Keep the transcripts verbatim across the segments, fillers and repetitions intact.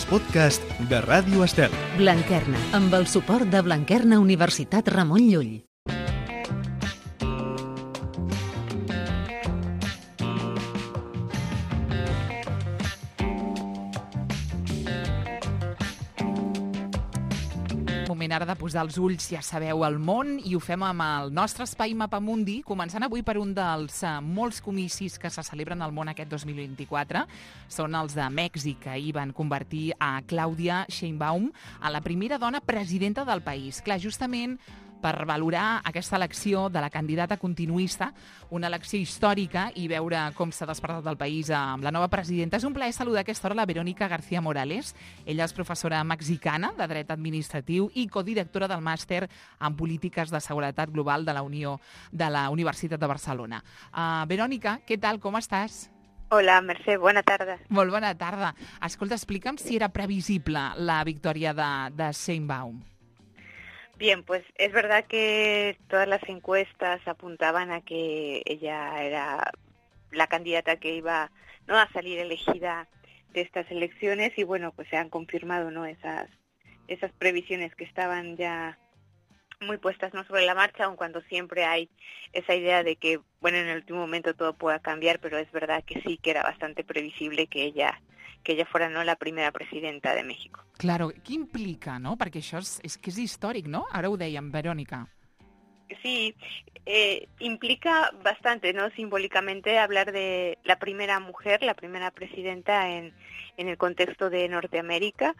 podcast de Ràdio Estel. Blanquerna, amb el suport de Blanquerna Universitat Ramon Llull. Moment ara de posar els ulls, ja sabeu, al món, i ho fem amb el nostre espai Mapamundi, començant avui per un dels uh, molts comicis que se celebren al món aquest dos mil vint-i-quatre. Són els de Mèxic, que ahir van convertir a Claudia Sheinbaum a la primera dona presidenta del país. Clar, justament per valorar aquesta elecció de la candidata continuista, una elecció històrica, i veure com s'ha despertat el país amb la nova presidenta. És un plaer saludar a aquesta hora la Verónica García Morales. Ella és professora mexicana de Dret Administratiu i codirectora del màster en Polítiques de Seguretat Global de la Unió de la Universitat de Barcelona. Uh, Verónica, què tal? Com estàs? Hola, Mercè, bona tarda. Molt bona tarda. Escolta, explica'm si era previsible la victòria de, de Sheinbaum. Bien, pues es verdad que todas las encuestas apuntaban a que ella era la candidata que iba, ¿no?, a salir elegida de estas elecciones, y bueno, pues se han confirmado, ¿no?, esas esas previsiones que estaban ya muy puestas, no sobre la marcha, aun cuando siempre hay esa idea de que, bueno, en el último momento todo pueda cambiar, pero es verdad que sí que era bastante previsible que ella que ella fuera, no, la primera presidenta de México. Claro, què implica, no? Perquè això és, és que és històric, no? Ara ho dèiem, Verónica. Sí, eh, implica bastante, ¿no?, simbólicamente hablar de la primera mujer, la primera presidenta en, en el contexto de Norteamérica,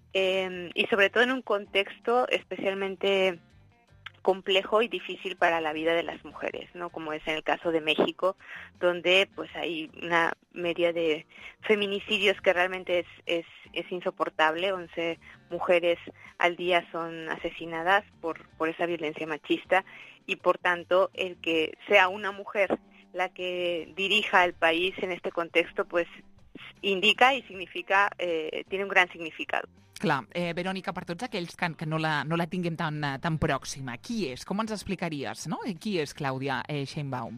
eh, y sobre todo en un contexto especialmente complejo y difícil para la vida de las mujeres, ¿no?, como es en el caso de México, donde pues hay una media de feminicidios que realmente es, es, es insoportable. once mujeres al día son asesinadas por, por esa violencia machista, y por tanto el que sea una mujer la que dirija el país en este contexto pues indica y significa, eh, tiene un gran significado. Clar, eh, Verónica, per tots aquells que, que no, la, no la tinguem tan, tan pròxima, qui és? Com ens explicaries, no? Qui és Claudia eh, Sheinbaum?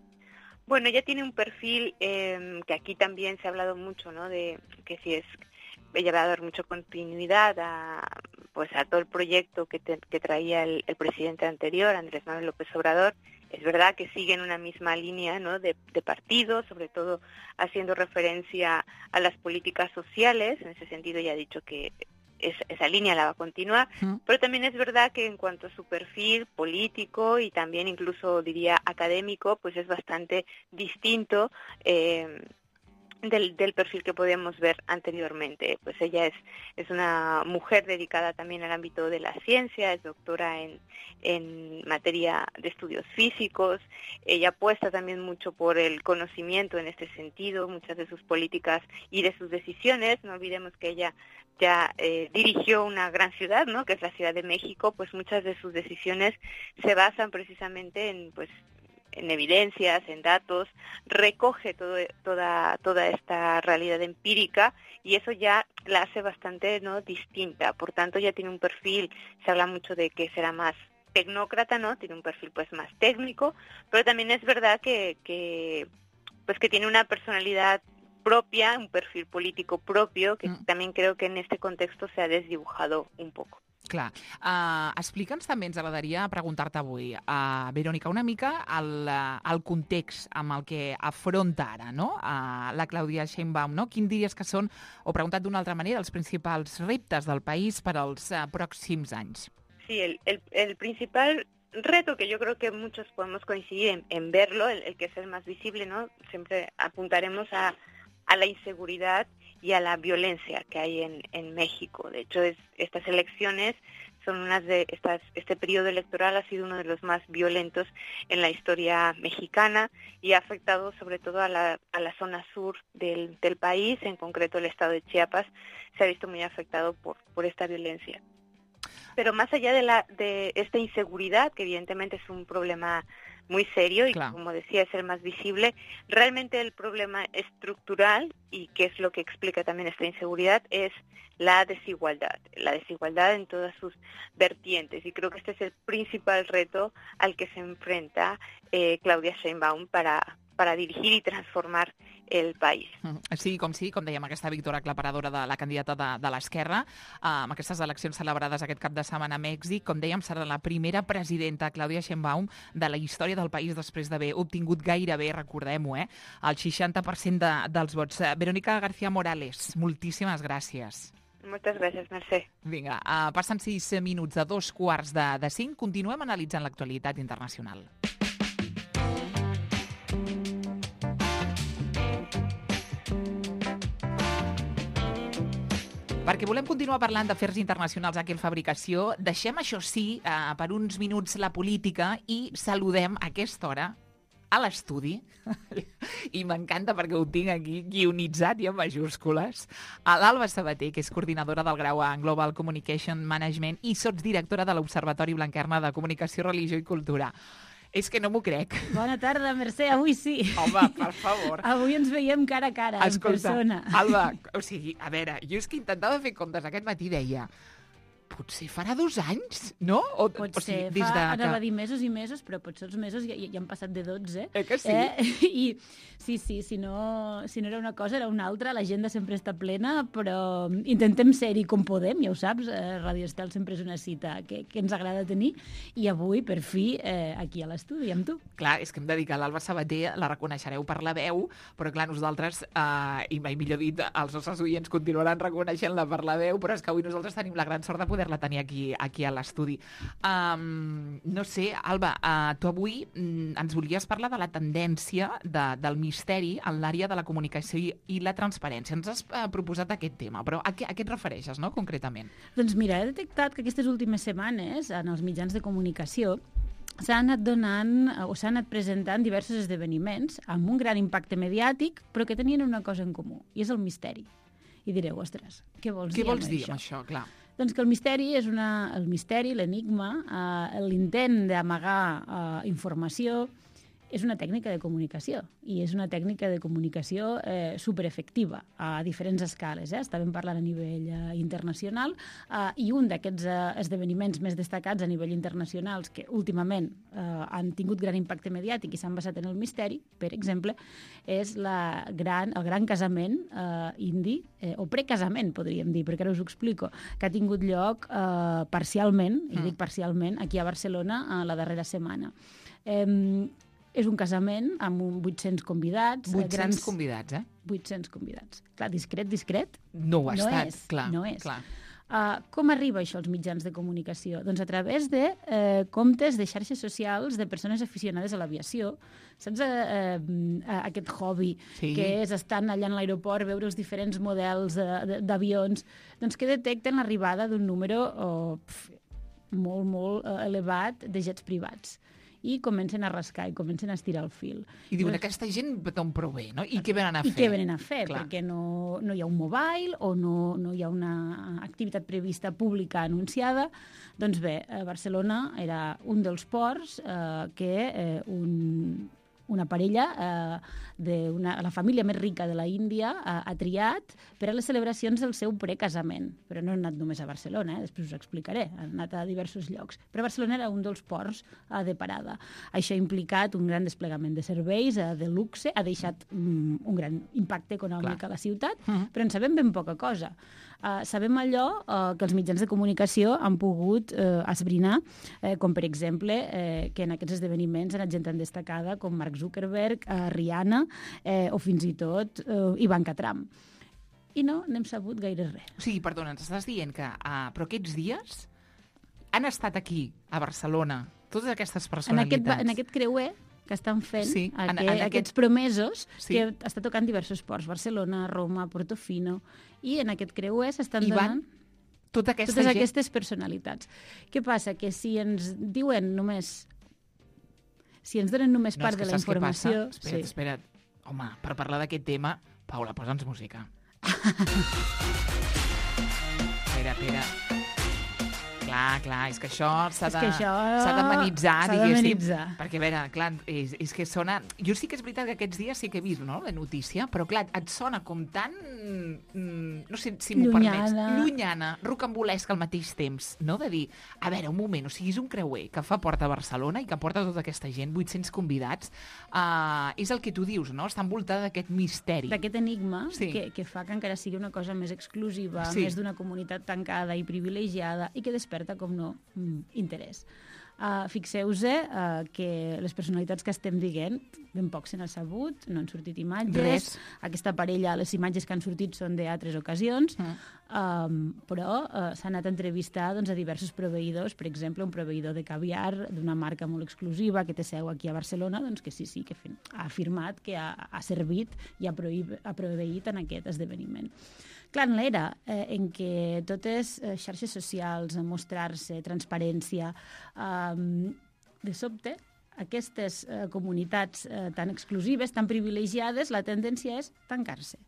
Bueno, ella tiene un perfil eh, que aquí también se ha hablado mucho, ¿no?, de que si es, ella va a dar mucha continuidad a, pues a todo el proyecto que, te, que traía el, el presidente anterior, Andrés Manuel López Obrador. Es verdad que siguen una misma línea, ¿no?, de, de partido, sobre todo haciendo referencia a las políticas sociales. En ese sentido ya ha dicho que es, esa línea la va a continuar, uh-huh. Pero también es verdad que en cuanto a su perfil político y también incluso diría académico, pues es bastante distinto eh, Del, del perfil que podíamos ver anteriormente. Pues ella es, es una mujer dedicada también al ámbito de la ciencia, es doctora en, en materia de estudios físicos. Ella apuesta también mucho por el conocimiento en este sentido, muchas de sus políticas y de sus decisiones. No olvidemos que ella ya eh, dirigió una gran ciudad, ¿no?, que es la Ciudad de México. Pues muchas de sus decisiones se basan precisamente en, pues, en evidencias, en datos, recoge todo, toda, toda esta realidad empírica, y eso ya la hace bastante, ¿no?, distinta. Por tanto, ya tiene un perfil, se habla mucho de que será más tecnócrata, ¿no?, tiene un perfil pues más técnico, pero también es verdad que, que pues que tiene una personalidad propia, un perfil político propio, que mm. también creo que en este contexto se ha desdibujado un poco. Clar. Uh, Explica'ns també, ens agradaria preguntar-te avui, uh, Verónica, una mica el, uh, el context amb el que afronta ara, no?, uh, la Claudia Sheinbaum, no? Quin diries que són, o preguntat d'una altra manera, els principals reptes del país per als uh, pròxims anys? Sí, el, el, el principal reto, que yo creo que muchos podemos coincidir en, en verlo, el, el que es el más visible, ¿no?, siempre apuntaremos a, a la inseguridad y a la violencia que hay en, en México. De hecho, es, estas elecciones son unas de estas, este periodo electoral ha sido uno de los más violentos en la historia mexicana, y ha afectado sobre todo a la, a la zona sur del, del país, en concreto el estado de Chiapas, se ha visto muy afectado por, por esta violencia. Pero más allá de, la, de esta inseguridad, que evidentemente es un problema muy serio y, claro, como decía, es el más visible, realmente el problema estructural, y que es lo que explica también esta inseguridad, es la desigualdad, la desigualdad en todas sus vertientes. Y creo que este es el principal reto al que se enfrenta eh, Claudia Sheinbaum para, para dirigir y transformar el país. Sí, com sí, com dèiem, aquesta victòria aclaparadora de la candidata de, de l'Esquerra, amb aquestes eleccions celebrades aquest cap de setmana a Mèxic, com dèiem, serà la primera presidenta, Clàudia Sheinbaum, de la història del país després d'haver obtingut gairebé, recordem-ho, eh, el seixanta per cent de, dels vots. Verónica García Morales, moltíssimes gràcies. Moltes gràcies, Mercè. Vinga, uh, passen sis minuts de dos quarts de, de cinc. Continuem analitzant l'actualitat internacional. Perquè volem continuar parlant d'afers internacionals aquí al Fabricació, deixem, això sí, eh, per uns minuts la política i saludem a aquesta hora a l'estudi, i m'encanta perquè ho tinc aquí guionitzat i en majúscules, a l'Alba Sabater, que és coordinadora del grau en Global Communication Management i sotsdirectora de l'Observatori Blanquerna de Comunicació, Religió i Cultura. És que no m'ho crec. Bona tarda, Mercè, avui sí. Home, per favor. Avui ens veiem cara a cara, Escolta, en persona. Alba, o sigui, a veure, jo és que intentava fer comptes aquest matí, deia, potser farà dos anys, no? O, Pot o sigui, ser, des fa, de anava que... a dir mesos i mesos, però potser els mesos ja, ja han passat de dotze. Eh que sí? Eh? I sí, sí, si no, si no era una cosa, era una altra. L'agenda sempre està plena, però intentem ser-hi com podem, ja ho saps. Eh, Ràdio Estel sempre és una cita que, que ens agrada tenir. I avui, per fi, eh, aquí a l'estudi, amb tu. Clar, és que hem de dir que l'Alba Sabater la reconeixereu per la veu, però clar, nosaltres, eh, i mai millor dit, els nostres oients continuaran reconeixent-la per la veu, però és que avui nosaltres tenim la gran sort de poder-la tenir aquí, aquí a l'estudi. Um, no sé, Alba, uh, tu avui mm, ens volies parlar de la tendència de, del misteri en l'àrea de la comunicació i, i la transparència. Ens has uh, proposat aquest tema, però a què, a què et refereixes, no, concretament? Doncs mira, he detectat que aquestes últimes setmanes, en els mitjans de comunicació, s'han anat donant o s'han anat presentant diversos esdeveniments amb un gran impacte mediàtic, però que tenien una cosa en comú, i és el misteri. I direu, ostres, què vols què dir vols amb dir això? amb això? Clar. Doncs que el misteri és una, el misteri, l'enigma, eh, l'intent d'amagar eh, informació, és una tècnica de comunicació, i és una tècnica de comunicació eh, superefectiva a diferents escales. Eh? Estàvem parlant a nivell eh, internacional, eh, i un d'aquests eh, esdeveniments més destacats a nivell internacional que últimament eh, han tingut gran impacte mediàtic i s'han basat en el misteri, per exemple, és la gran, el gran casament eh, indi, eh, o precasament, podríem dir, perquè ara us ho explico, que ha tingut lloc eh, parcialment, i dic parcialment, aquí a Barcelona eh, la darrera setmana. Eh, És un casament amb un vuit-cents convidats. vuit-cents grans... convidats, eh? vuit-cents convidats. Clar, discret, discret. No ho ha no estat, és, clar. No és. clar. Uh, com arriba això als mitjans de comunicació? Doncs a través de uh, comptes de xarxes socials de persones aficionades a l'aviació. Saps uh, uh, aquest hobby Sí. que és estar allà en l'aeroport, veure els diferents models uh, d'avions, doncs que detecten l'arribada d'un número uh, pf, molt, molt uh, elevat de jets privats. I comencen a rascar, i comencen a estirar el fil. I diuen, aquesta gent d'on prové, no? I què venen a fer? I què venen a fer, Clar. perquè no, no hi ha un mobile o no, no hi ha una activitat prevista pública anunciada. Doncs bé, a Barcelona era un dels ports eh, que eh, un, una parella eh, de una, la família més rica de la Índia eh, ha triat per a les celebracions del seu precasament. Però no han anat només a Barcelona, eh? Després us ho explicaré, han anat a diversos llocs. Però Barcelona era un dels ports eh, de parada. Això ha implicat un gran desplegament de serveis, eh, de luxe, ha deixat mm, un gran impacte econòmic Clar. a la ciutat, Mhm. però en sabem ben poca cosa. Uh, sabem allò uh, que els mitjans de comunicació han pogut uh, esbrinar, eh, com per exemple eh, que en aquests esdeveniments han anat gent tan destacada com Mark Zuckerberg, uh, Rihanna eh, o fins i tot uh, Ivanka Trump. I no n'hem sabut gaire res. O sigui, perdona, ens estàs dient que uh, però aquests dies han estat aquí, a Barcelona, totes aquestes En personalitats. aquest, en aquest creuer que estan fent Sí, en- aqu en aquest- aquests promesos, Sí. que està tocant diversos ports, Barcelona, Roma, Portofino, i en aquest creuer s'estan I van donant tota aquesta totes gent... aquestes personalitats. Què passa? Que si ens diuen només... Si ens donen només No, part és que de la saps què passa? informació... Espera't, espera't. Home, per parlar d'aquest tema, Paula, posa'ns música. espera, espera. Clar, clar, és que això s'ha És de, que això s'ha d'amenitzar, s'ha diguéssim. d'amenitzar. Perquè, a veure, clar, és, és que sona... Jo sí que és veritat que aquests dies sí que he vist, no?, la notícia, però, clar, et sona com tan... mm, No no sé si m'ho permets, Llunyana. llunyana, rocambolesca al mateix temps, no? De dir, a veure, un moment, o sigui, és un creuer que fa porta a Barcelona i que porta tota aquesta gent, vuit-cents convidats, uh, és el que tu dius, no? Està envoltada d'aquest misteri. D'aquest enigma Sí. que, que fa que encara sigui una cosa més exclusiva, Sí. més d'una comunitat tancada i privilegiada i que desperta, com no, mm, interès. Uh, Fixeu-se uh, que les personalitats que estem dient, ben poc se n'ha sabut, no han sortit imatges. Res. Aquesta parella, les imatges que han sortit són d'altres ocasions, Mm. um, però uh, s'ha anat a entrevistar doncs, a diversos proveïdors, per exemple, un proveïdor de caviar d'una marca molt exclusiva que té seu aquí a Barcelona, doncs que sí, sí, que ha afirmat que ha, ha servit i ha, prohib, ha proveït en aquest esdeveniment. Clar, en l'era eh, en què totes eh, xarxes socials, mostrar-se, transparència, eh, de sobte, aquestes eh, comunitats eh, tan exclusives, tan privilegiades, la tendència és tancar-se.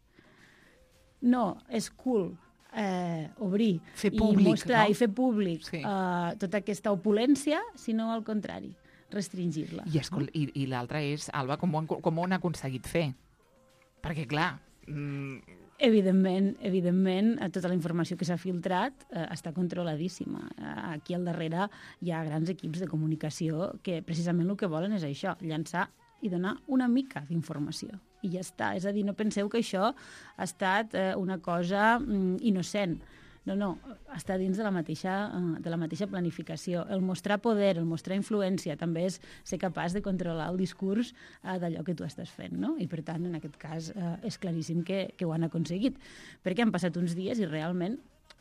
No, és cool eh, obrir Fer i públic, mostrar no? i fer públic Sí. eh, tota aquesta opulència, sinó al contrari, restringir-la. I, escol... I, i l'altre és, Alba, com ho, han, com ho han aconseguit fer? Perquè, clar... Mm... Evidentment, evidentment, tota la informació que s'ha filtrat eh, està controladíssima. Eh, aquí al darrere hi ha grans equips de comunicació que precisament el que volen és això, llançar i donar una mica d'informació. I ja està. És a dir, no penseu que això ha estat eh, una cosa mm, innocent. No, no, està dins de la mateixa, eh, de la mateixa planificació. El mostrar poder, el mostrar influència, també és ser capaç de controlar el discurs eh, d'allò que tu estàs fent, no? I, per tant, en aquest cas, eh, és claríssim que, que ho han aconseguit. Perquè han passat uns dies i realment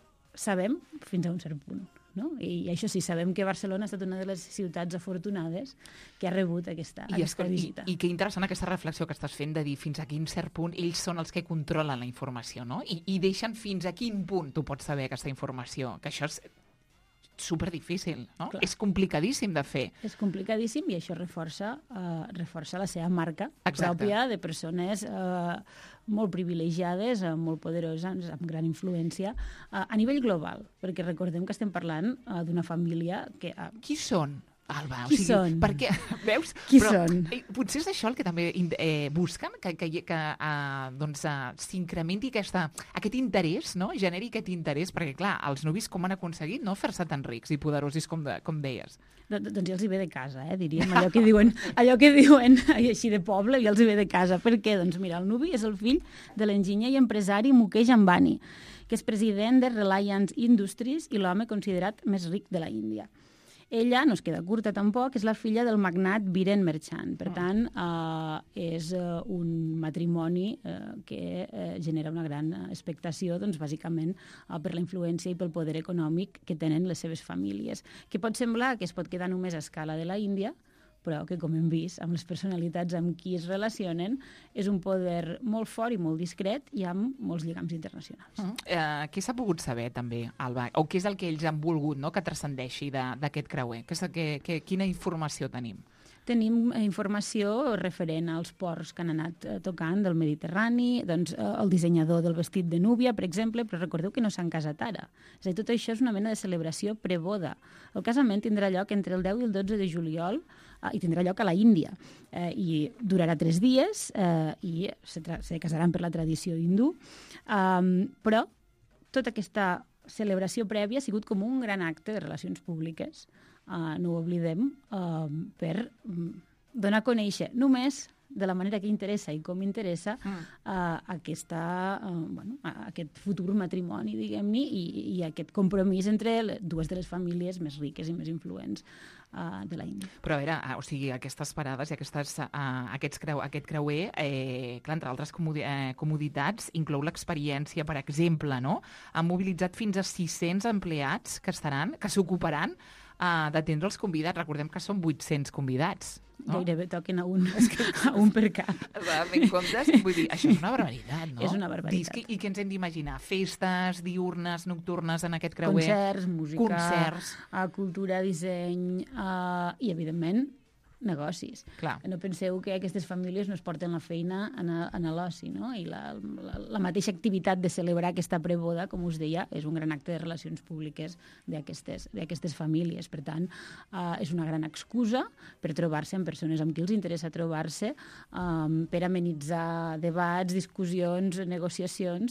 sabem fins a un cert punt, no? I, i això sí, sabem que Barcelona ha estat una de les ciutats afortunades que ha rebut aquesta, I, aquesta escol, visita. i, I que interessant aquesta reflexió que estàs fent de dir fins a quin cert punt ells són els que controlen la informació, no? I, i deixen fins a quin punt tu pots saber aquesta informació, que això és superdifícil, no? Clar. És complicadíssim de fer. És complicadíssim i això reforça, uh, reforça la seva marca Exacte. pròpia de persones uh, molt privilegiades, uh, molt poderoses, amb gran influència, uh, a nivell global, perquè recordem que estem parlant uh, d'una família que... Uh, Qui són, Alba? Qui o sigui, són? Perquè, veus? Qui Però, són? Eh, potser és això el que també eh, busquen, que, que, que eh, doncs, eh, s'incrementi aquesta, aquest interès, no? Generi aquest interès, perquè, clar, els nuvis com han aconseguit no fer-se tan rics i poderosos com, de, com deies? Doncs ja els hi ve de casa, eh, diríem, allò que diuen, allò que diuen així de poble, ja els hi ve de casa. Per què? Doncs mira, el nuvi és el fill de l'enginyer i empresari Mukesh Ambani, que és president de Reliance Industries i l'home considerat més ric de la Índia. Ella, no es queda curta tampoc, és la filla del magnat Viren Merchant. Per tant, eh, és eh, un matrimoni eh, que eh, genera una gran expectació, doncs, bàsicament, eh, per la influència i pel poder econòmic que tenen les seves famílies. Que pot semblar que es pot quedar només a escala de la Índia, però que, com hem vist, amb les personalitats amb qui es relacionen, és un poder molt fort i molt discret i amb molts lligams internacionals. Mm. Eh, què s'ha pogut saber, també, Alba? O què és el que ells han volgut, no?, que transcendeixi d'aquest creuer? Que és el que, que, quina informació tenim? Tenim informació referent als ports que han anat eh, tocant del Mediterrani, doncs eh, el dissenyador del vestit de núvia, per exemple, però recordeu que no s'han casat ara. És a dir, tot això és una mena de celebració preboda. El casament tindrà lloc entre el deu i el dotze de juliol eh, i tindrà lloc a la Índia. Eh, I durarà tres dies eh, i se, se casaran per la tradició hindú. Um, però tota aquesta celebració prèvia ha sigut com un gran acte de relacions públiques, uh, no ho oblidem, uh, per um, donar a conèixer només de la manera que interessa i com interessa mm. uh, aquesta, uh, bueno, aquest futur matrimoni, diguem-ne, i, i aquest compromís entre les, dues de les famílies més riques i més influents uh, de la Índia. Però a veure, o sigui, aquestes parades i aquestes, uh, aquests creu, aquest creuer, eh, clar, entre altres comodi eh, comoditats, inclou l'experiència, per exemple, no? Han mobilitzat fins a sis-cents empleats que estaran, que s'ocuparan uh, d'atendre els convidats. Recordem que són vuit-cents convidats. No? Gairebé toquen a un, a un per cap. En comptes, vull dir, això és una barbaritat, no? És una barbaritat. Dis, I què ens hem d'imaginar? Festes, diurnes, nocturnes en aquest creuer? Concerts, música, Concerts. Uh, cultura, disseny uh, i, evidentment, negocis. Clar. No penseu que aquestes famílies no es porten la feina en, a, en l'oci, no? I la, la, la mateixa activitat de celebrar aquesta preboda, com us deia, és un gran acte de relacions públiques d'aquestes famílies. Per tant, uh, és una gran excusa per trobar-se amb persones amb qui els interessa trobar-se, um, per amenitzar debats, discussions, negociacions,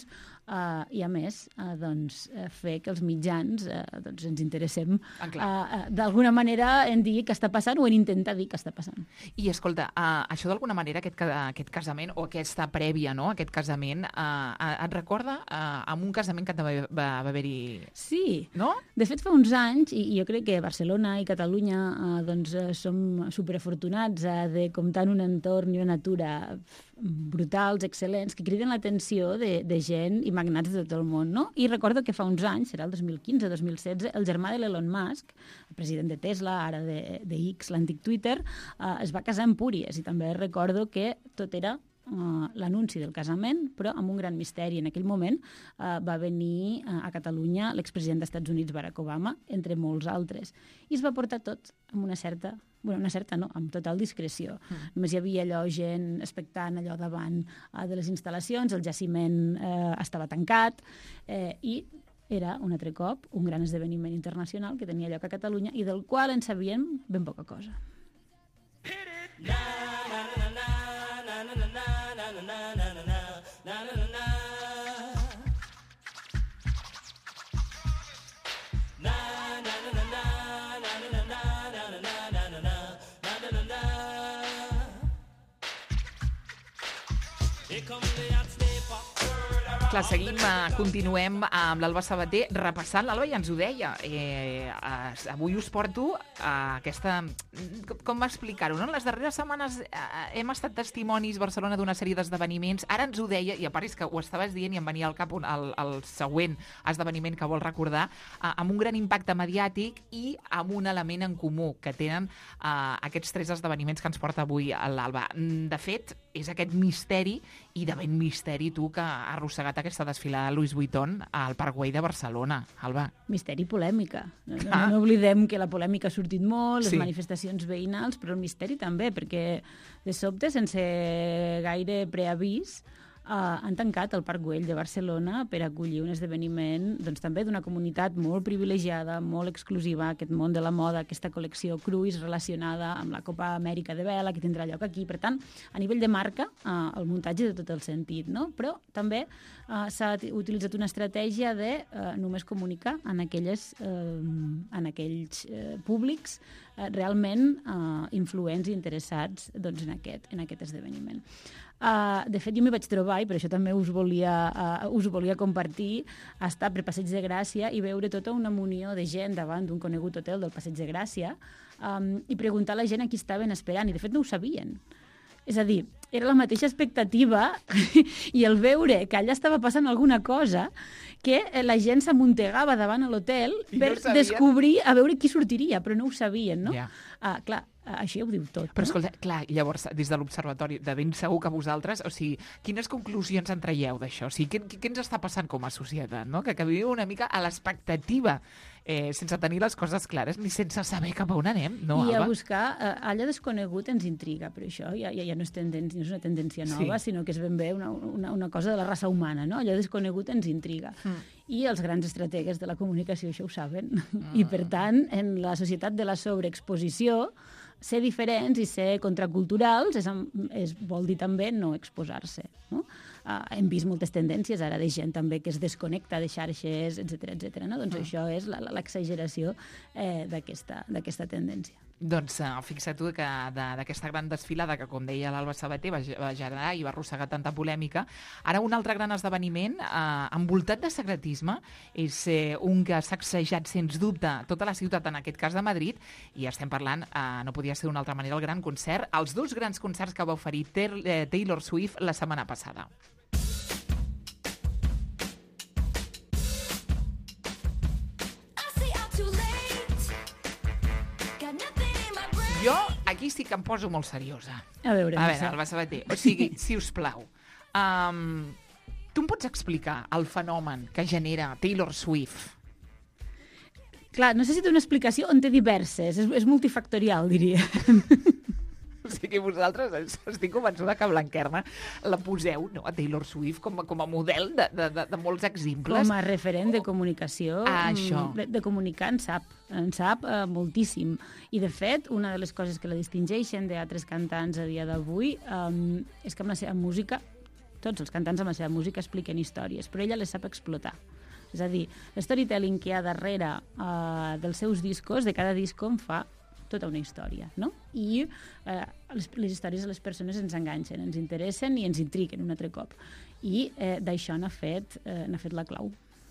Uh, i a més uh, doncs, uh, fer que els mitjans uh, doncs ens interessem uh, uh, d'alguna manera en dir què està passant o en intentar dir què està passant. I escolta, uh, això d'alguna manera, aquest, aquest casament o aquesta prèvia, no?, aquest casament, uh, et recorda uh, amb un casament que també va, va haver-hi... Sí, no? De fet fa uns anys, i, i jo crec que Barcelona i Catalunya uh, doncs, uh, som superafortunats uh, de comptar en un entorn i una natura brutals, excel·lents, que criden l'atenció de, de gent i magnats de tot el món, no? I recordo que fa uns anys, serà el dos mil quinze dos mil setze, el germà de l'Elon Musk, el president de Tesla, ara de, de X, l'antic Twitter, eh, es va casar amb Púries, i també recordo que tot era uh, l'anunci del casament, però amb un gran misteri. En aquell moment uh, va venir uh, a Catalunya l'expresident dels Estats Units, Barack Obama, entre molts altres, i es va portar tot amb una certa... Bueno, una certa no, amb total discreció. Mm. Només hi havia allò, gent expectant allò davant uh, de les instal·lacions, el jaciment eh, estava tancat, eh, i era, un altre cop, un gran esdeveniment internacional que tenia lloc a Catalunya i del qual en sabíem ben poca cosa. Clar, seguim, uh, continuem amb l'Alba Sabater repassant. L'Alba ja ens ho deia. Eh, uh, avui us porto uh, aquesta... Com, com explicar-ho, no? Les darreres setmanes uh, hem estat testimonis Barcelona d'una sèrie d'esdeveniments. Ara ens ho deia, i a part és que ho estaves dient i em venia al cap un, el, el següent esdeveniment que vol recordar, uh, amb un gran impacte mediàtic i amb un element en comú que tenen uh, aquests tres esdeveniments que ens porta avui l'Alba. De fet, és aquest misteri, i de ben misteri tu que ha arrossegat aquesta desfilada de Louis Vuitton al Parkway de Barcelona, Alba. Misteri i polèmica. No, no, no oblidem que la polèmica ha sortit molt, les sí. manifestacions veïnals, però el misteri també, perquè de sobte, sense gaire preavís, Uh, han tancat el Parc Güell de Barcelona per acollir un esdeveniment doncs, també d'una comunitat molt privilegiada, molt exclusiva, aquest món de la moda, aquesta col·lecció Cruise relacionada amb la Copa Amèrica de Vela, que tindrà lloc aquí. Per tant, a nivell de marca, uh, el muntatge de tot el sentit, no? Però també uh, s'ha utilitzat una estratègia de uh, només comunicar en, aquelles, uh, en aquells uh, públics uh, realment uh, influents i interessats doncs, en, aquest, en aquest esdeveniment. Uh, de fet, jo m'hi vaig trobar, i per això també us volia, uh, us volia compartir, estar per Passeig de Gràcia i veure tota una munió de gent davant d'un conegut hotel del Passeig de Gràcia um, i preguntar a la gent a qui estaven esperant, i de fet no ho sabien. És a dir, era la mateixa expectativa i el veure que allà estava passant alguna cosa que la gent s'amuntegava davant a l'hotel per no descobrir a veure qui sortiria, però no ho sabien, no? Yeah. Uh, clar, això ja ho diu tot. Però no? escolta, clar, llavors, des de l'observatori, de ben segur que vosaltres, o sigui, quines conclusions en traieu d'això? O sigui, què, què ens està passant com a societat, no? Que, que vivim una mica a l'expectativa, eh, sense tenir les coses clares, ni sense saber cap a on anem, no, I Alba? a buscar, eh, allò desconegut ens intriga, però això ja, ja, ja no, és tendència, no és una tendència nova, sí. sinó que és ben bé una, una, una cosa de la raça humana, no? Allò desconegut ens intriga. Mm. I els grans estrategues de la comunicació això ho saben. Mm. I, per tant, en la societat de la sobreexposició, ser diferents i ser contraculturals és, és, vol dir també no exposar-se. No? Uh, hem vist moltes tendències ara de gent també que es desconnecta de xarxes, etcètera, etcètera. No? Doncs mm. això és l'exageració eh, d'aquesta tendència. Doncs uh, fixa't tu que d'aquesta gran desfilada que, com deia l'Alba Sabater, va, va generar i va arrossegar tanta polèmica, ara un altre gran esdeveniment uh, envoltat de secretisme és eh, un que ha sacsejat sens dubte tota la ciutat, en aquest cas de Madrid, i estem parlant, uh, no podia ser d'una altra manera, el gran concert, els dos grans concerts que va oferir Taylor Swift la setmana passada. Jo aquí sí que em poso molt seriosa. A veure, a veure, Alba Sabater, o sigui, si us plau, um, tu em pots explicar el fenomen que genera Taylor Swift? Clar, no sé si té una explicació, en té diverses, és, és multifactorial, diria. O sigui, vosaltres, estic convençuda que Blanquerna la poseu, no, a Taylor Swift com a, com a model de, de, de, de molts exemples. Com a referent de comunicació, ah, això. De, de comunicar en sap, en sap eh, moltíssim. I, de fet, una de les coses que la distingeixen d'altres cantants a dia d'avui eh, és que amb la seva música tots els cantants amb la seva música expliquen històries, però ella les sap explotar. És a dir, l'storytelling que hi ha darrere uh, dels seus discos, de cada disco en fa tota una història, no? I eh, les, les històries de les persones ens enganxen, ens interessen i ens intriguen un altre cop. I eh, d'això n'ha fet, eh, n'ha fet la clau.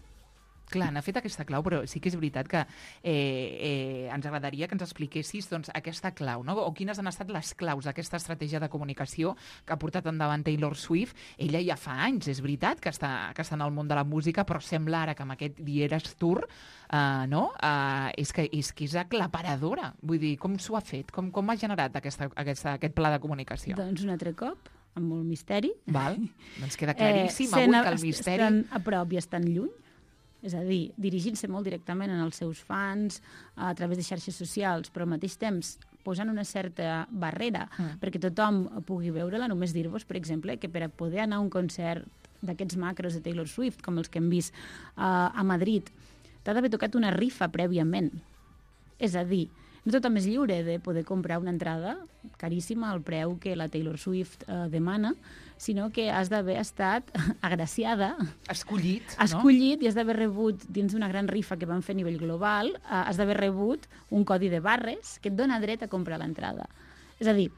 Clar, n'ha fet aquesta clau, però sí que és veritat que eh, eh, ens agradaria que ens expliquessis doncs, aquesta clau, no? O quines han estat les claus d'aquesta estratègia de comunicació que ha portat endavant Taylor Swift. Ella ja fa anys, és veritat, que està, que està en el món de la música, però sembla ara que amb aquest The Eras Tour eh, no? eh, és, que, és que és aclaparadora. Vull dir, com s'ho ha fet? Com, com ha generat aquesta, aquesta, aquest pla de comunicació? Doncs un altre cop, amb molt misteri. Val, doncs queda claríssim eh, avui que el misteri... Estan a prop i estan lluny. És a dir, dirigint-se molt directament als seus fans, a través de xarxes socials, però al mateix temps posant una certa barrera mm. perquè tothom pugui veure-la. Només dir-vos, per exemple, que per a poder anar a un concert d'aquests macros de Taylor Swift, com els que hem vist uh, a Madrid, t'ha d'haver tocat una rifa prèviament. És a dir, no tothom és lliure de poder comprar una entrada caríssima al preu que la Taylor Swift uh, demana, sinó que has d'haver estat agraciada, escollit, escollit no? I has d'haver rebut, dins d'una gran rifa que van fer a nivell global, uh, has d'haver rebut un codi de barres que et dona dret a comprar l'entrada. És a dir,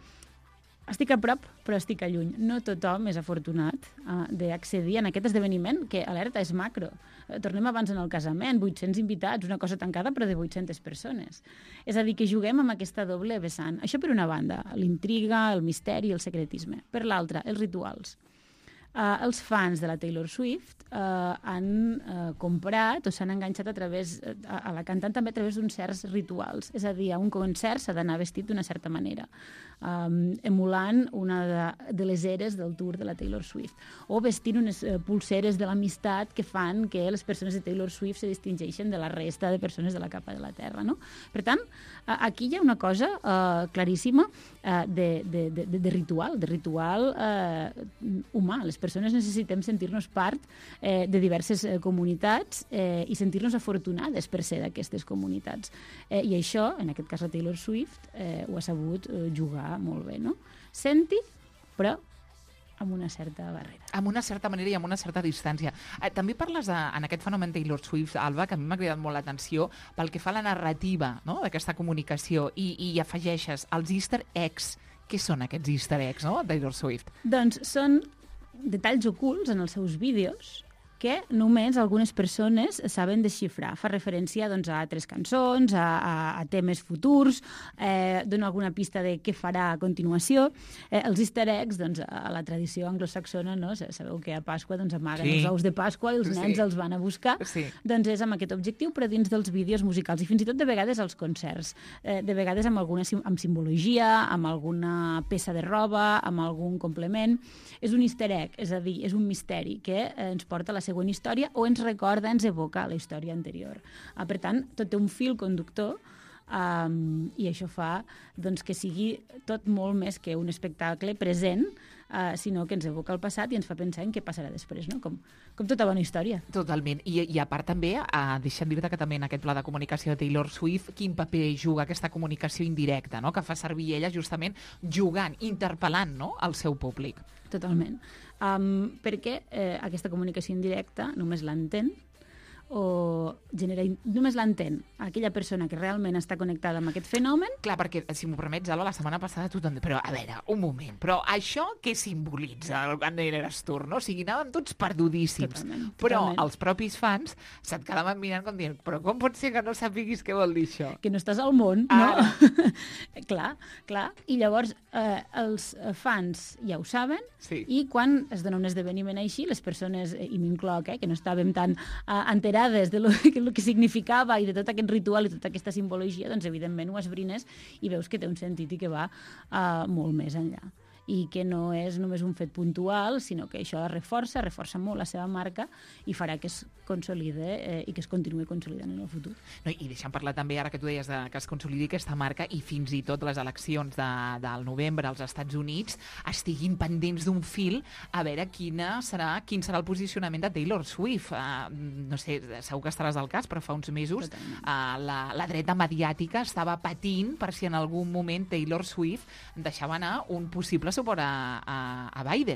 estic a prop, però estic a lluny. No tothom és afortunat uh, d'accedir a aquest esdeveniment, que, alerta, és macro. Uh, tornem abans en el casament, vuit-cents invitats, una cosa tancada, però de vuit-centes persones. És a dir, que juguem amb aquesta doble vessant. Això per una banda, l'intriga, el misteri, el secretisme. Per l'altra, els rituals. Uh, els fans de la Taylor Swift uh, han uh, comprat o s'han enganxat a través, a, a la cantant també a través d'uns certs rituals. És a dir, a un concert s'ha d'anar vestit d'una certa manera, um, emulant una de, de les eres del tour de la Taylor Swift, o vestint unes uh, pulseres de l'amistat que fan que les persones de Taylor Swift se distingeixen de la resta de persones de la capa de la Terra, no? Per tant, uh, aquí hi ha una cosa uh, claríssima uh, de, de, de, de ritual, de ritual uh, humà. Les persones necessitem sentir-nos part eh, de diverses eh, comunitats eh, i sentir-nos afortunades per ser d'aquestes comunitats. Eh, I això, en aquest cas la Taylor Swift, eh, ho ha sabut eh, jugar molt bé, no? Senti, però amb una certa barrera. Amb una certa manera i amb una certa distància. Eh, també parles de, en aquest fenomen Taylor Swift, Alba, que a mi m'ha cridat molt l'atenció, pel que fa a la narrativa, no?, d'aquesta comunicació, i, i afegeixes els easter eggs. Què són aquests easter eggs, no?, Taylor Swift? Doncs són detalls ocults en els seus vídeos que només algunes persones saben desxifrar. Fa referència doncs, a altres cançons, a, a, a temes futurs, eh, dona alguna pista de què farà a continuació. Eh, els easter eggs, doncs, a la tradició anglosaxona, no? Sabeu que a Pasqua doncs, amaguen sí. els ous de Pasqua i els nens sí. els van a buscar. Sí. Doncs és amb aquest objectiu, però dins dels vídeos musicals i fins i tot de vegades als concerts. Eh, de vegades amb alguna amb simbologia, amb alguna peça de roba, amb algun complement. És un easter egg, és a dir, és un misteri que eh, ens porta a la següent història o ens recorda, ens evoca la història anterior. Ah, per tant, tot té un fil conductor um, i això fa doncs, que sigui tot molt més que un espectacle present, uh, sinó que ens evoca el passat i ens fa pensar en què passarà després, no? Com, com tota bona història. Totalment. I, i a part també, uh, deixa'm dir-te que també en aquest pla de comunicació de Taylor Swift, quin paper juga aquesta comunicació indirecta, no?, que fa servir ella justament jugant, interpel·lant, no?, al seu públic. Totalment. Um, perquè eh, aquesta comunicació indirecta només l'entén o genera, només l'entén aquella persona que realment està connectada amb aquest fenomen. Clar, perquè, si m'ho permets, Alba, la setmana passada tothom... Però, a veure, un moment, però això què simbolitza el Eras Tour, no? O sigui, anàvem tots perdudíssims. Totalment, però totalment. Els propis fans se't quedaven mirant com dient, però com pot ser que no sapiguis què vol dir això? Que no estàs al món, ah. no? Clar, clar. I llavors eh, els fans ja ho saben, sí. I quan es dona un esdeveniment així, les persones, i m'incloc, eh, que no estàvem tan eh, enterades de lo que, lo que significava i de tot aquest ritual i tota aquesta simbologia, doncs evidentment ho esbrines i veus que té un sentit i que va uh, molt més enllà. I que no és només un fet puntual, sinó que això reforça, reforça molt la seva marca i farà que es consolide eh, i que es continuï consolidant en el futur. No, i deixa'm parlar també, ara que tu deies de, que es consolidi aquesta marca i fins i tot les eleccions de, del novembre als Estats Units estiguin pendents d'un fil a veure quina serà, quin serà el posicionament de Taylor Swift. Uh, no sé, segur que estaràs al cas, però fa uns mesos uh, la, la dreta mediàtica estava patint per si en algun moment Taylor Swift deixava anar un possible suport a, a, a Biden.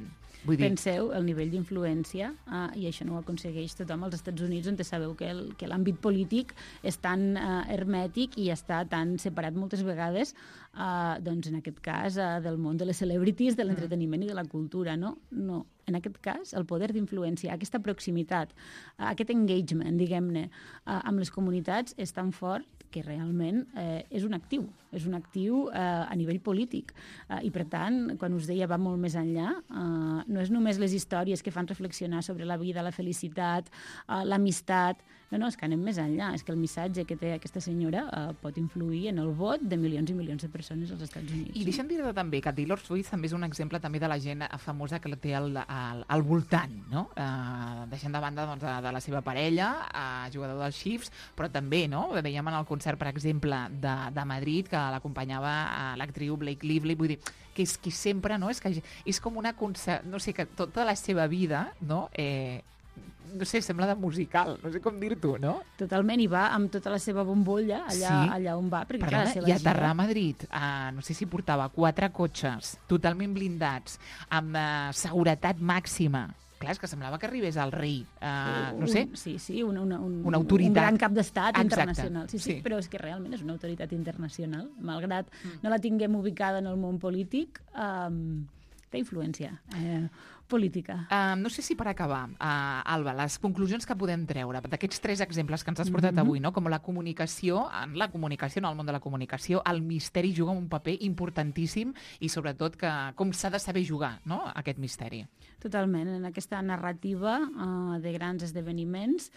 Vull dir... Penseu el nivell d'influència, uh, i això no ho aconsegueix tothom als Estats Units, on sabeu que el, que l'àmbit polític és tan uh, hermètic i està tan separat moltes vegades, uh, doncs en aquest cas, uh, del món de les celebrities, de l'entreteniment i de la cultura, no? No. En aquest cas, el poder d'influència, aquesta proximitat, aquest engagement, diguem-ne, amb les comunitats és tan fort que realment eh, és un actiu, és un actiu eh, a nivell polític. Eh, I, per tant, quan us deia va molt més enllà, eh, no és només les històries que fan reflexionar sobre la vida, la felicitat, eh, l'amistat, no, no, és que anem més enllà, és que el missatge que té aquesta senyora eh, pot influir en el vot de milions i milions de persones als Estats Units. I deixa'm dir-te també que Taylor Swift també és un exemple també de la gent famosa que la té al, al, al voltant, no? Eh, deixant de banda doncs, de, de la seva parella, eh, jugador dels Chiefs, però també, no? Veiem en el concert, per exemple, de, de Madrid, que l'acompanyava l'actriu Blake Lively, vull dir, que és qui sempre, no? És, que és com una concert, no sé, que tota la seva vida, no? Eh, no sé, sembla de musical, no sé com dir-t'ho, no? Totalment, i va amb tota la seva bombolla allà, sí. allà on va. Perquè, Perdona, clar, i aterrar a Madrid, uh, no sé si portava quatre cotxes totalment blindats, amb uh, seguretat màxima. Clar, és que semblava que arribés al rei, uh, no sé. Un, sí, sí, una, una, un, una autoritat. Un gran cap d'estat internacional. Sí, sí, sí, però és que realment és una autoritat internacional. Malgrat mm. no la tinguem ubicada en el món polític, um, té influència eh, política. Uh, no sé si per acabar, uh, Alba, les conclusions que podem treure d'aquests tres exemples que ens has portat mm-hmm. avui, no? Com la comunicació, en la comunicació, en el món de la comunicació, el misteri juga un paper importantíssim i sobretot que com s'ha de saber jugar, no?, aquest misteri. Totalment. En aquesta narrativa uh, de grans esdeveniments,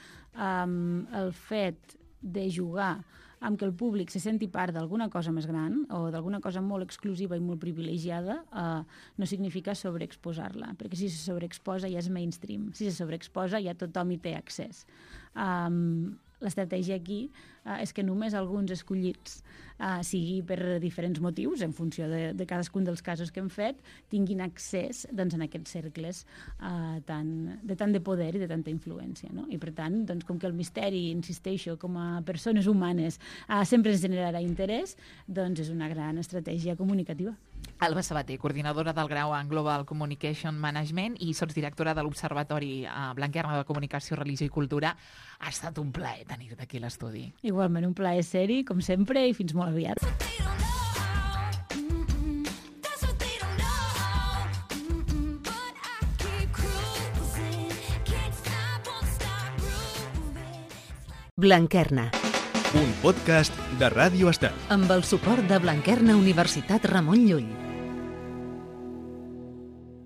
um, el fet de jugar amb que el públic se senti part d'alguna cosa més gran o d'alguna cosa molt exclusiva i molt privilegiada, eh, no significa sobreexposar-la, perquè si se sobreexposa ja és mainstream, si se sobreexposa ja tothom hi té accés. Um, L'estratègia aquí uh, és que només alguns escollits, uh, sigui per diferents motius, en funció de, de cadascun dels casos que hem fet, tinguin accés doncs, en aquests cercles uh, tan, de tant de poder i de tanta influència. No? I per tant, doncs, com que el misteri, insisteixo, com a persones humanes uh, sempre ens generarà interès, doncs és una gran estratègia comunicativa. Alba Sabater, coordinadora del grau en Global Communication Management i sotsdirectora de l'Observatori Blanquerna de Comunicació, Religió i Cultura. Ha estat un plaer tenir-te aquí a l'estudi. Igualment, un plaer ser-hi, com sempre, i fins molt aviat. Blanquerna. Un podcast de Ràdio Estel. Amb el suport de Blanquerna Universitat Ramon Llull.